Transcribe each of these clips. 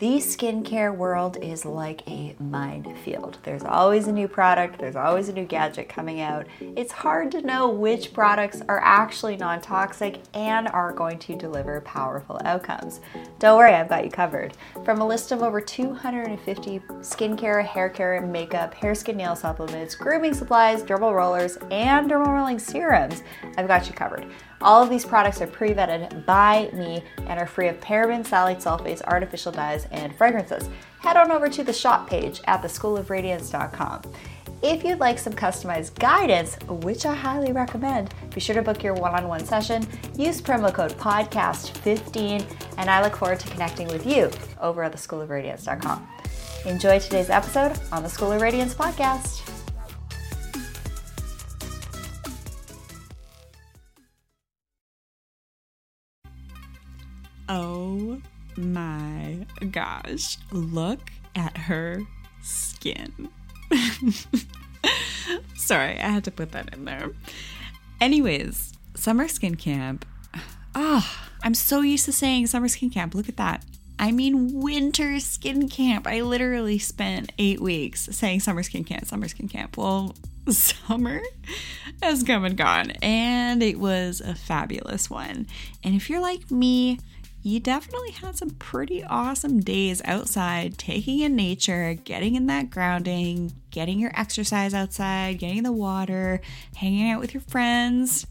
The skincare world is like a minefield. There's always a new product, there's always a new gadget coming out. It's hard to know which products are actually non-toxic and are going to deliver powerful outcomes. Don't worry, I've got you covered. From a list of over 250 skincare, hair care, makeup, hair, skin, nail supplements, grooming supplies, dermal rollers, and dermal rolling serums, I've got you covered. All of these products are pre-vetted by me and are free of parabens, phthalates, sulfates, artificial dyes, and fragrances. Head on over to the shop page at theschoolofradiance.com. If you'd like some customized guidance, which I highly recommend, be sure to book your one-on-one session. Use promo code PODCAST15, and I look forward to connecting with you over at theschoolofradiance.com. Enjoy today's episode on the School of Radiance podcast. Oh my gosh, look at her skin. Sorry, I had to put that in there. Anyways, summer skin camp. I'm so used to saying summer skin camp. Look at that. I mean winter skin camp. I literally spent 8 weeks saying summer skin camp, summer skin camp. Well, summer has come and gone, and it was a fabulous one. And if you're like me, you definitely had some pretty awesome days outside, taking in nature, getting in that grounding, getting your exercise outside, getting in the water, hanging out with your friends,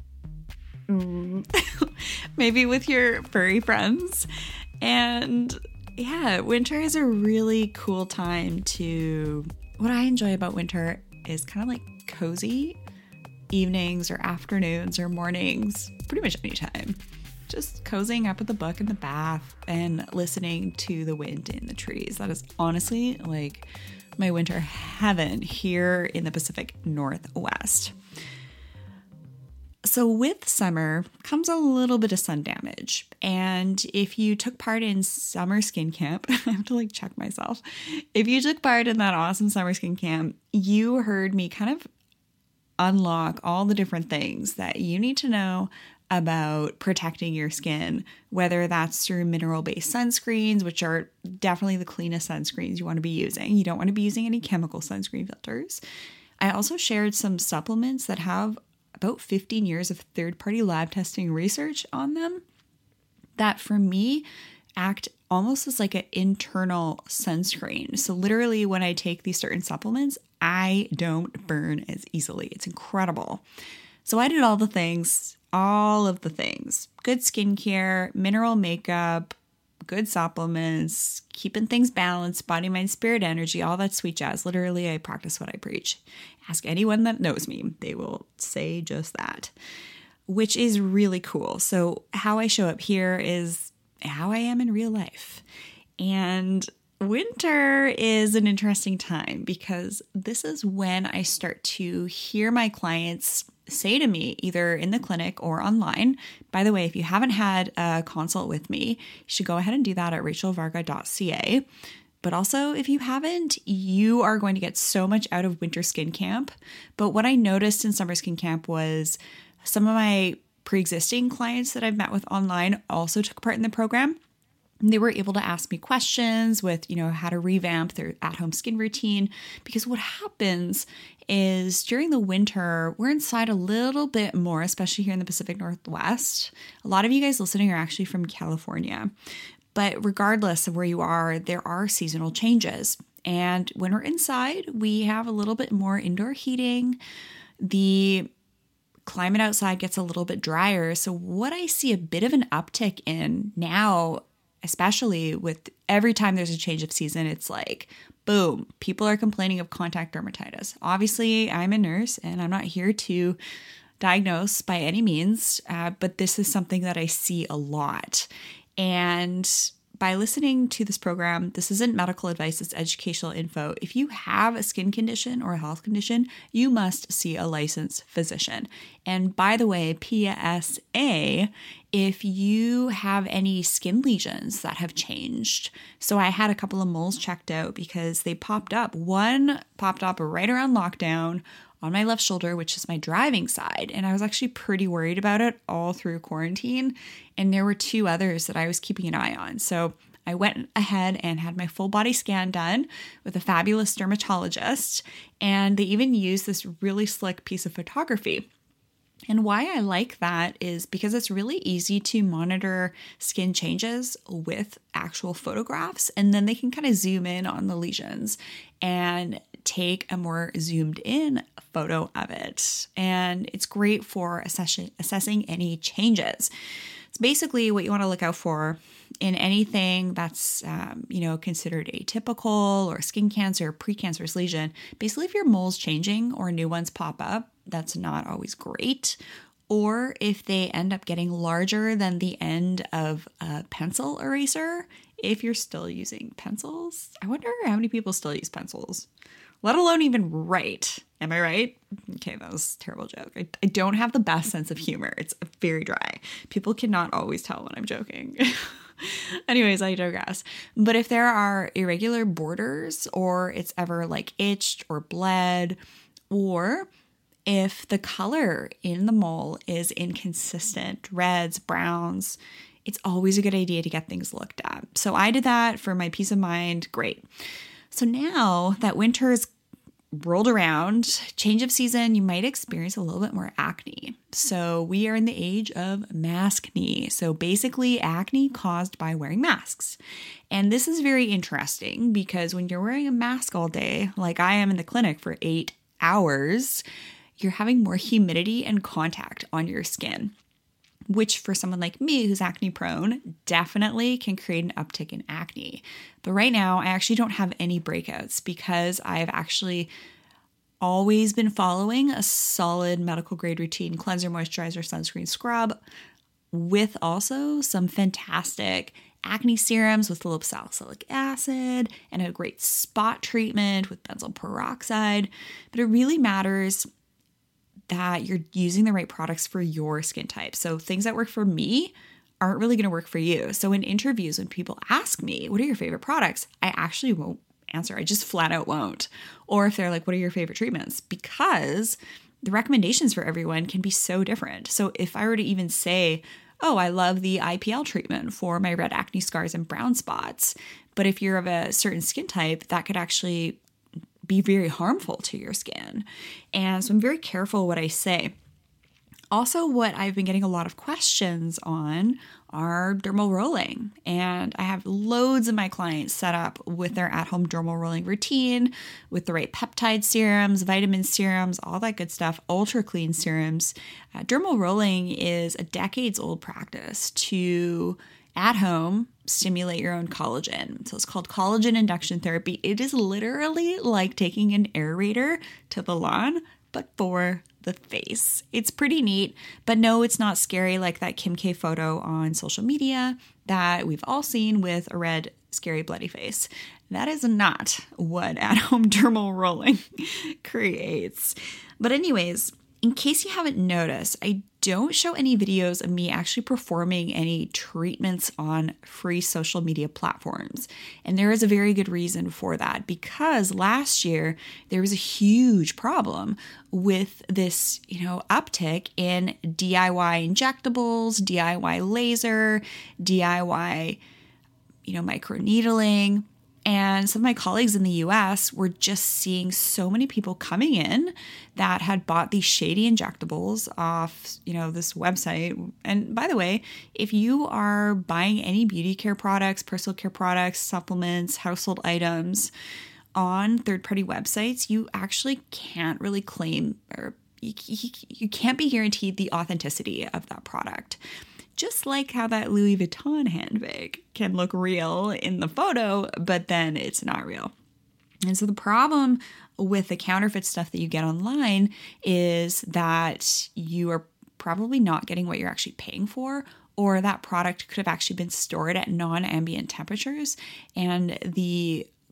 maybe with your furry friends. And yeah, winter is a really cool time what I enjoy about winter is kind of like cozy evenings or afternoons or mornings, pretty much anytime. Just cozying up with a book in the bath and listening to the wind in the trees. That is honestly like my winter heaven here in the Pacific Northwest. So with summer comes a little bit of sun damage. And if you took part in summer skin camp, I have to check myself. If you took part in that awesome summer skin camp, you heard me kind of unlock all the different things that you need to know about protecting your skin, whether that's through mineral-based sunscreens, which are definitely the cleanest sunscreens you want to be using. You don't want to be using any chemical sunscreen filters. I also shared some supplements that have about 15 years of third-party lab testing research on them that, for me, act almost as like an internal sunscreen. So literally when I take these certain supplements, I don't burn as easily. It's incredible. So I did all of the things, good skincare, mineral makeup, good supplements, keeping things balanced, body, mind, spirit, energy, all that sweet jazz. Literally, I practice what I preach. Ask anyone that knows me. They will say just that, which is really cool. So how I show up here is how I am in real life. And winter is an interesting time because this is when I start to hear my clients say to me, either in the clinic or online. By the way, if you haven't had a consult with me, you should go ahead and do that at rachelvarga.ca. But also, if you haven't, you are going to get so much out of winter skin camp. But what I noticed in summer skin camp was some of my pre-existing clients that I've met with online also took part in the program. They were able to ask me questions with, how to revamp their at-home skin routine. Because what happens is during the winter, we're inside a little bit more, especially here in the Pacific Northwest. A lot of you guys listening are actually from California. But regardless of where you are, there are seasonal changes. And when we're inside, we have a little bit more indoor heating. The climate outside gets a little bit drier. So what I see a bit of an uptick in now, especially with every time there's a change of season, it's like, boom, people are complaining of contact dermatitis. Obviously, I'm a nurse and I'm not here to diagnose by any means, but this is something that I see a lot. And by listening to this program, this isn't medical advice, it's educational info. If you have a skin condition or a health condition, you must see a licensed physician. And by the way, PSA, if you have any skin lesions that have changed. So I had a couple of moles checked out because they popped up. One popped up right around lockdown on my left shoulder, which is my driving side. And I was actually pretty worried about it all through quarantine. And there were two others that I was keeping an eye on. So I went ahead and had my full body scan done with a fabulous dermatologist, and they even used this really slick piece of photography. And why I like that is because it's really easy to monitor skin changes with actual photographs, and then they can kind of zoom in on the lesions and take a more zoomed in photo of it. And it's great for assessing any changes. It's basically what you want to look out for in anything that's, considered atypical or skin cancer, precancerous lesion. Basically, if your mole's changing or new ones pop up, that's not always great. Or if they end up getting larger than the end of a pencil eraser, if you're still using pencils. I wonder how many people still use pencils, let alone even write. Am I right? Okay, that was a terrible joke. I don't have the best sense of humor. It's very dry. People cannot always tell when I'm joking. Anyways, I digress. But if there are irregular borders, or it's ever like itched or bled, or if the color in the mole is inconsistent, reds, browns, it's always a good idea to get things looked at. So I did that for my peace of mind. Great. So now that winter is rolled around, change of season, you might experience a little bit more acne. So we are in the age of maskne. So basically acne caused by wearing masks. And this is very interesting because when you're wearing a mask all day, like I am in the clinic for 8 hours, you're having more humidity and contact on your skin, which for someone like me who's acne prone definitely can create an uptick in acne. But right now, I actually don't have any breakouts because I've actually always been following a solid medical grade routine: cleanser, moisturizer, sunscreen, scrub, with also some fantastic acne serums with low salicylic acid and a great spot treatment with benzoyl peroxide. But it really matters that you're using the right products for your skin type. So things that work for me aren't really going to work for you. So in interviews, when people ask me, what are your favorite products? I actually won't answer. I just flat out won't. Or if they're like, what are your favorite treatments? Because the recommendations for everyone can be so different. So if I were to even say, oh, I love the IPL treatment for my red acne scars and brown spots, but if you're of a certain skin type, that could actually be very harmful to your skin. And so I'm very careful what I say. Also, what I've been getting a lot of questions on are dermal rolling. And I have loads of my clients set up with their at-home dermal rolling routine with the right peptide serums, vitamin serums, all that good stuff, ultra clean serums. Dermal rolling is a decades-old practice to at home stimulate your own collagen. So it's called collagen induction therapy. It is literally like taking an aerator to the lawn, but for the face. It's pretty neat, but no, it's not scary like that Kim K photo on social media that we've all seen with a red, scary, bloody face. That is not what at-home dermal rolling creates. But anyways, in case you haven't noticed, I don't show any videos of me actually performing any treatments on free social media platforms. And there is a very good reason for that, because last year there was a huge problem with this, uptick in DIY injectables, DIY laser, DIY, microneedling. And some of my colleagues in the US were just seeing so many people coming in that had bought these shady injectables off, this website. And by the way, if you are buying any beauty care products, personal care products, supplements, household items on third-party websites, you actually can't really claim, or you can't be guaranteed the authenticity of that product. Just like how that Louis Vuitton handbag can look real in the photo, but then it's not real. And so the problem with the counterfeit stuff that you get online is that you are probably not getting what you're actually paying for, or that product could have actually been stored at non-ambient temperatures, and the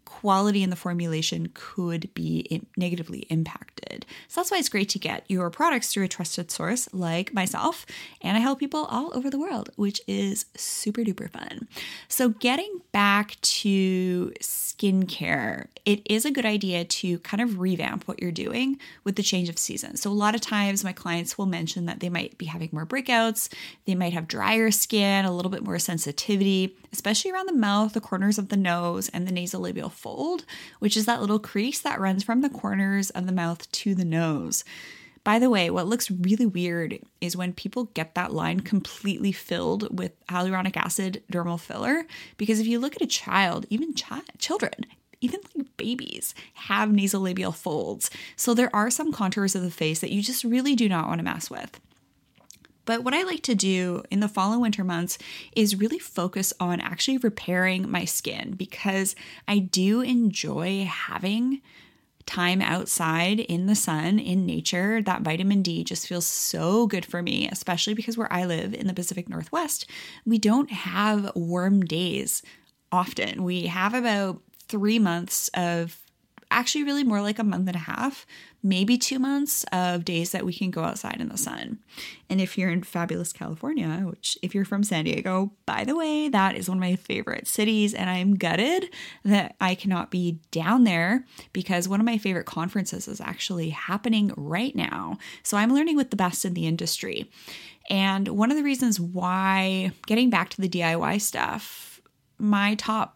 quality in the formulation could be negatively impacted. So that's why it's great to get your products through a trusted source like myself, and I help people all over the world, which is super duper fun. So getting back to skincare, it is a good idea to kind of revamp what you're doing with the change of season. So a lot of times my clients will mention that they might be having more breakouts, they might have drier skin, a little bit more sensitivity, especially around the mouth, the corners of the nose, and the nasolabial fold, which is that little crease that runs from the corners of the mouth to the nose. By the way, what looks really weird is when people get that line completely filled with hyaluronic acid dermal filler, because if you look at a child, even children, even like babies have nasolabial folds. So there are some contours of the face that you just really do not want to mess with. But what I like to do in the fall and winter months is really focus on actually repairing my skin, because I do enjoy having time outside in the sun, in nature. That vitamin D just feels so good for me, especially because where I live in the Pacific Northwest, we don't have warm days often. We have about 3 months of, actually really more like a month and a half, maybe 2 months of days that we can go outside in the sun. And if you're in fabulous California, which if you're from San Diego, by the way, that is one of my favorite cities, and I'm gutted that I cannot be down there because one of my favorite conferences is actually happening right now. So I'm learning with the best in the industry. And one of the reasons why, getting back to the DIY stuff, my top,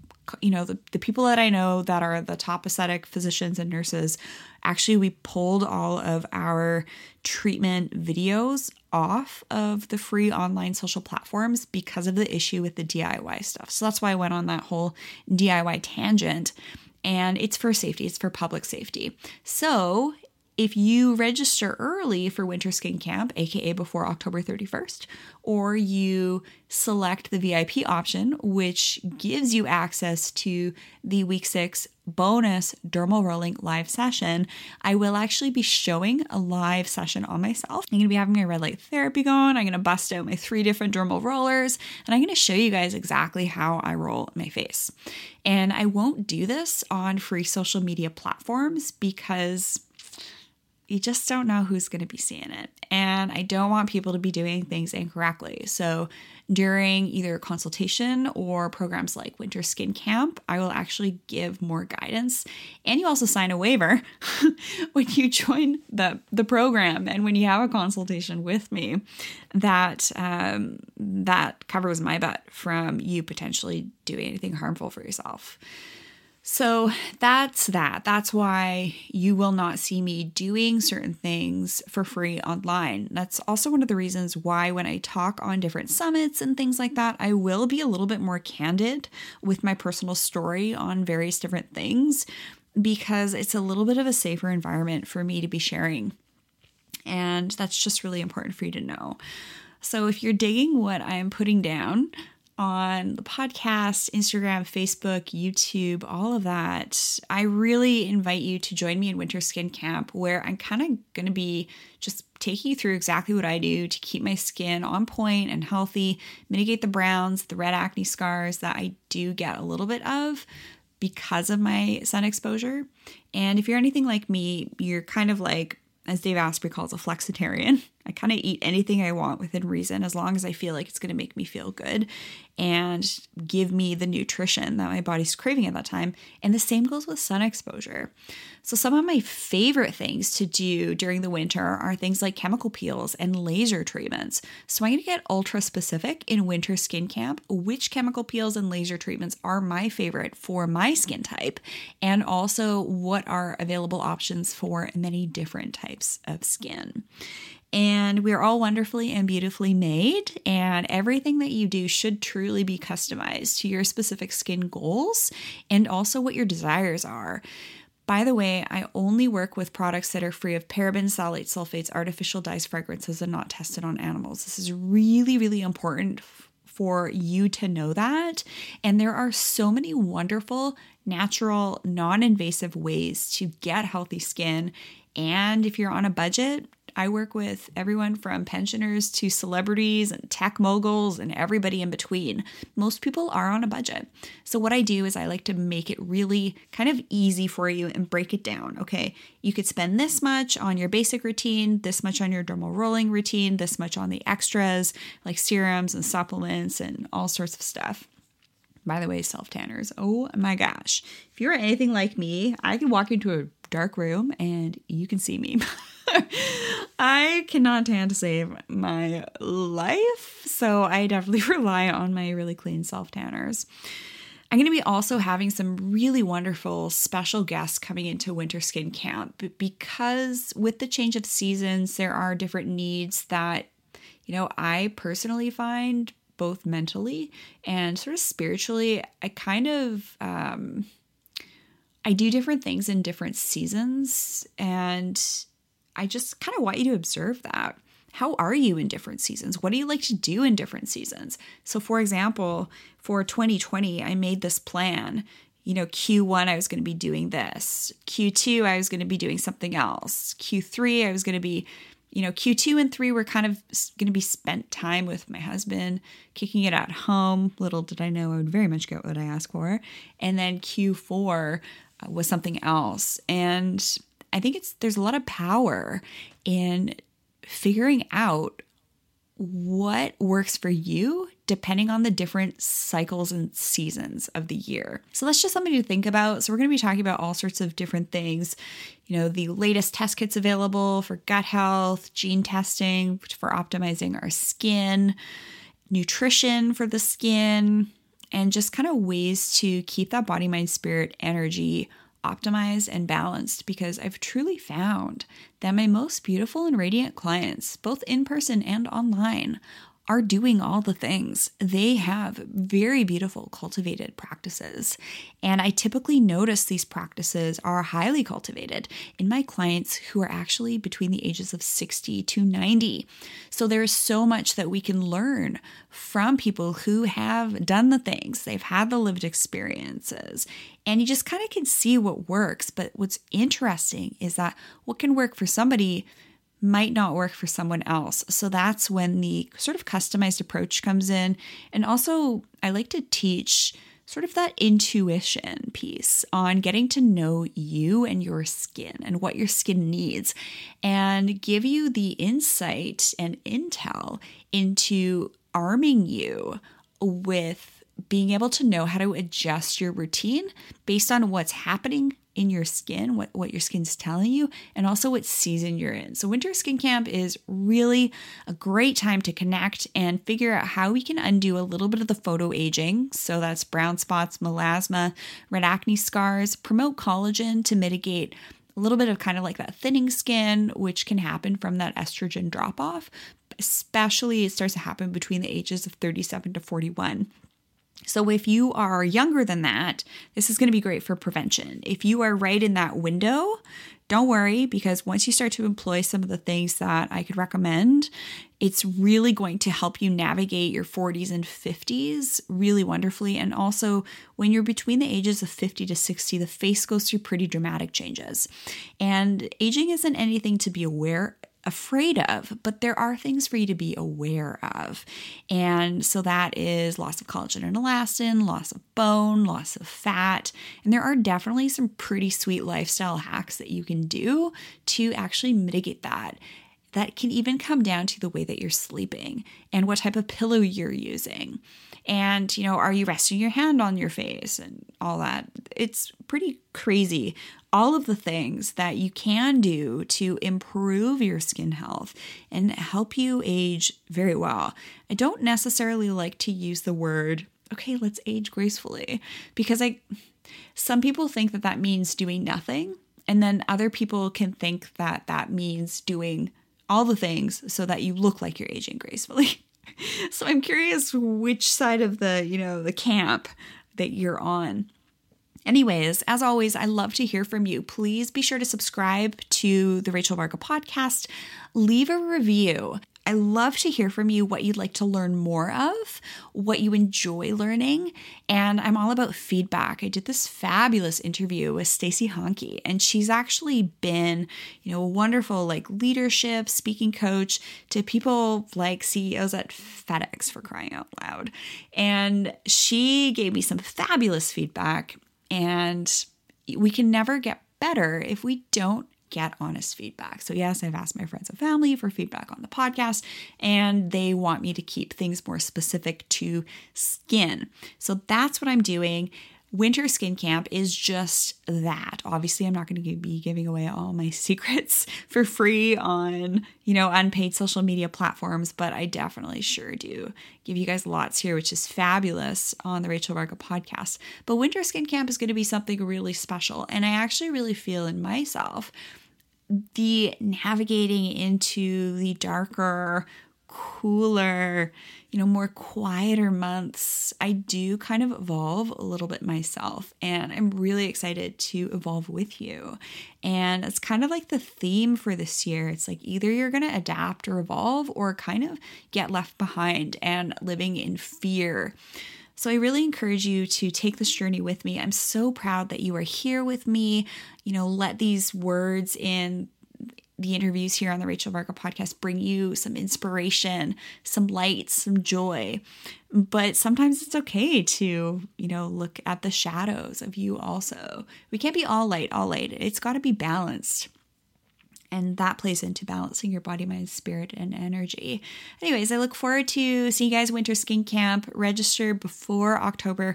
the people that I know that are the top aesthetic physicians and nurses, actually we pulled all of our treatment videos off of the free online social platforms because of the issue with the DIY stuff. So that's why I went on that whole DIY tangent, and it's for safety. It's for public safety. So if you register early for Winter Skin Camp, aka before October 31st, or you select the VIP option, which gives you access to the week 6 bonus dermal rolling live session, I will actually be showing a live session on myself. I'm going to be having my red light therapy going. I'm going to bust out my 3 different dermal rollers, and I'm going to show you guys exactly how I roll my face. And I won't do this on free social media platforms because you just don't know who's going to be seeing it. And I don't want people to be doing things incorrectly. So during either consultation or programs like Winter Skin Camp, I will actually give more guidance. And you also sign a waiver when you join the program and when you have a consultation with me that covers my butt from you potentially doing anything harmful for yourself. So that's that. That's why you will not see me doing certain things for free online. That's also one of the reasons why when I talk on different summits and things like that, I will be a little bit more candid with my personal story on various different things, because it's a little bit of a safer environment for me to be sharing. And that's just really important for you to know. So if you're digging what I'm putting down on the podcast, Instagram, Facebook, YouTube, all of that, I really invite you to join me in Winter Skin Camp, where I'm kind of going to be just taking you through exactly what I do to keep my skin on point and healthy, mitigate the browns, the red acne scars that I do get a little bit of because of my sun exposure. And if you're anything like me, you're kind of like, as Dave Asprey calls, a flexitarian. I kind of eat anything I want within reason, as long as I feel like it's going to make me feel good and give me the nutrition that my body's craving at that time. And the same goes with sun exposure. So some of my favorite things to do during the winter are things like chemical peels and laser treatments. So I'm going to get ultra specific in Winter Skin Camp, which chemical peels and laser treatments are my favorite for my skin type, and also what are available options for many different types of skin. And we're all wonderfully and beautifully made, and everything that you do should truly be customized to your specific skin goals and also what your desires are. By the way, I only work with products that are free of parabens, phthalates, sulfates, artificial dyes, fragrances, and not tested on animals. This is really, really important for you to know that. And there are so many wonderful, natural, non-invasive ways to get healthy skin. And if you're on a budget, I work with everyone from pensioners to celebrities and tech moguls and everybody in between. Most people are on a budget. So what I do is I like to make it really kind of easy for you and break it down. Okay, you could spend this much on your basic routine, this much on your dermal rolling routine, this much on the extras like serums and supplements and all sorts of stuff. By the way, self-tanners, oh my gosh. If you're anything like me, I can walk into a dark room and you can see me. I cannot tan to save my life, so I definitely rely on my really clean self-tanners. I'm going to be also having some really wonderful special guests coming into Winter Skin Camp because with the change of seasons, there are different needs that, I personally find both mentally and sort of spiritually, I kind of, I do different things in different seasons, and I just kind of want you to observe that. How are you in different seasons? What do you like to do in different seasons? So for example, for 2020, I made this plan. Q1, I was going to be doing this. Q2, I was going to be doing something else. Q3, I was going to be Q2 and 3 were kind of going to be spent time with my husband, kicking it at home. Little did I know I would very much get what I asked for. And then Q4 was something else. And I think there's a lot of power in figuring out what works for you depending on the different cycles and seasons of the year. So that's just something to think about. So we're going to be talking about all sorts of different things, the latest test kits available for gut health, gene testing for optimizing our skin, nutrition for the skin, and just kind of ways to keep that body, mind, spirit, energy optimized and balanced, because I've truly found that my most beautiful and radiant clients, both in person and online, are doing all the things. They have very beautiful cultivated practices. And I typically notice these practices are highly cultivated in my clients who are actually between the ages of 60 to 90. So there's so much that we can learn from people who have done the things. They've had the lived experiences. And you just kind of can see what works. But what's interesting is that what can work for somebody might not work for someone else. So that's when the sort of customized approach comes in. And also, I like to teach sort of that intuition piece on getting to know you and your skin and what your skin needs, and give you the insight and intel into arming you with being able to know how to adjust your routine based on what's happening in your skin, what your skin's telling you, and also what season you're in. So Winter Skin Camp is really a great time to connect and figure out how we can undo a little bit of the photo aging. So that's brown spots, melasma, red acne scars, promote collagen to mitigate a little bit of kind of like that thinning skin, which can happen from that estrogen drop off. Especially it starts to happen between the ages of 37 to 41. So if you are younger than that, this is going to be great for prevention. If you are right in that window, don't worry, because once you start to employ some of the things that I could recommend, it's really going to help you navigate your 40s and 50s really wonderfully. And also when you're between the ages of 50 to 60, the face goes through pretty dramatic changes. And aging isn't anything to be afraid of, but there are things for you to be aware of. And so that is loss of collagen and elastin, loss of bone, loss of fat. And there are definitely some pretty sweet lifestyle hacks that you can do to actually mitigate that. That can even come down to the way that you're sleeping and what type of pillow you're using. And, are you resting your hand on your face and all that? It's pretty crazy. All of the things that you can do to improve your skin health and help you age very well. I don't necessarily like to use the word, okay, let's age gracefully, because some people think that means doing nothing. And then other people can think that means doing all the things so that you look like you're aging gracefully. So I'm curious which side of the camp that you're on. Anyways, as always, I love to hear from you. Please be sure to subscribe to the Rachel Varga podcast. Leave a review. I love to hear from you what you'd like to learn more of, what you enjoy learning, and I'm all about feedback. I did this fabulous interview with Stacey Honke, and she's actually been, a wonderful leadership speaking coach to people like CEOs at FedEx, for crying out loud. And she gave me some fabulous feedback, and we can never get better if we don't get honest feedback. So yes, I've asked my friends and family for feedback on the podcast, and they want me to keep things more specific to skin. So that's what I'm doing. Winter Skin Camp is just that. Obviously, I'm not going to be giving away all my secrets for free on, unpaid social media platforms, but I definitely sure do give you guys lots here, which is fabulous on the Rachel Varga podcast. But Winter Skin Camp is going to be something really special. And I actually really feel in myself the navigating into the darker, cooler, more quieter months, I do kind of evolve a little bit myself, and I'm really excited to evolve with you. And it's kind of like the theme for this year. It's like either you're going to adapt or evolve or kind of get left behind and living in fear. So I really encourage you to take this journey with me. I'm so proud that you are here with me. Let these words in the interviews here on the Rachel Varga podcast bring you some inspiration, some light, some joy. But sometimes it's okay to, look at the shadows of you also. We can't be all light, all light. It's got to be balanced. And that plays into balancing your body, mind, spirit, and energy. Anyways, I look forward to seeing you guys Winter Skin Camp. Register before October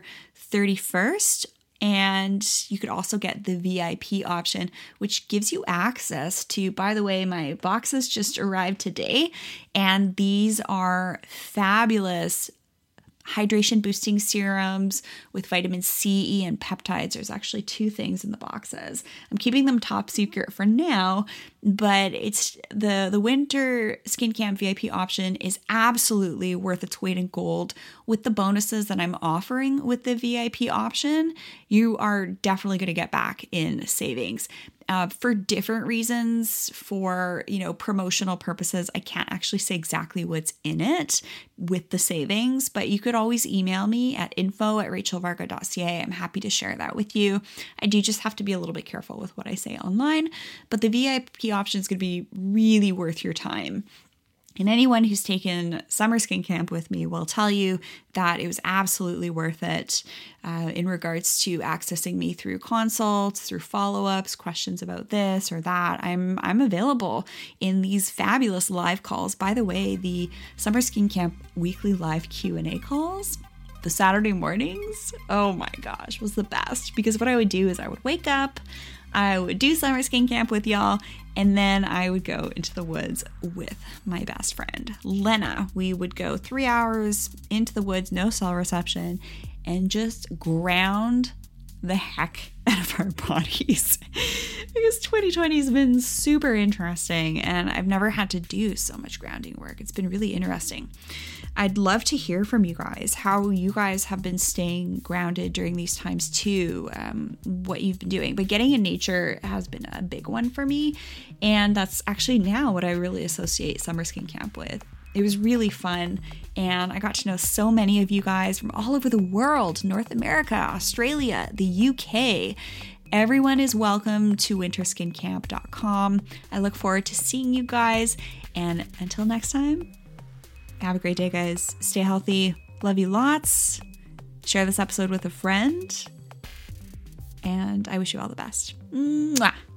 31st. And you could also get the VIP option, which gives you access to, by the way, my boxes just arrived today. And these are fabulous hydration boosting serums with vitamin C, E, and peptides. There's actually 2 things in the boxes. I'm keeping them top secret for now, but it's the Winter Skin Camp VIP option is absolutely worth its weight in gold. With the bonuses that I'm offering with the VIP option, you are definitely going to get back in savings. For different reasons, for, promotional purposes, I can't actually say exactly what's in it with the savings, but you could always email me at info@rachelvarga.ca. I'm happy to share that with you. I do just have to be a little bit careful with what I say online, but the VIP option is going to be really worth your time. And anyone who's taken Summer Skin Camp with me will tell you that it was absolutely worth it in regards to accessing me through consults, through follow-ups, questions about this or that. I'm available in these fabulous live calls. By the way, the Summer Skin Camp weekly live Q&A calls, the Saturday mornings, oh my gosh, was the best. Because what I would do is I would wake up, I would do Summer Skin Camp with y'all, and then I would go into the woods with my best friend, Lena. We would go 3 hours into the woods, no cell reception, and just ground the heck out of our bodies. Because 2020 has been super interesting, and I've never had to do so much grounding work. It's been really interesting. I'd love to hear from you guys, how you guys have been staying grounded during these times too, what you've been doing. But getting in nature has been a big one for me, and that's actually now what I really associate Summer Skin Camp with. It was really fun, and I got to know so many of you guys from all over the world, North America, Australia, the UK. Everyone is welcome to winterskincamp.com. I look forward to seeing you guys, and until next time, have a great day, guys. Stay healthy. Love you lots. Share this episode with a friend, and I wish you all the best. Mwah.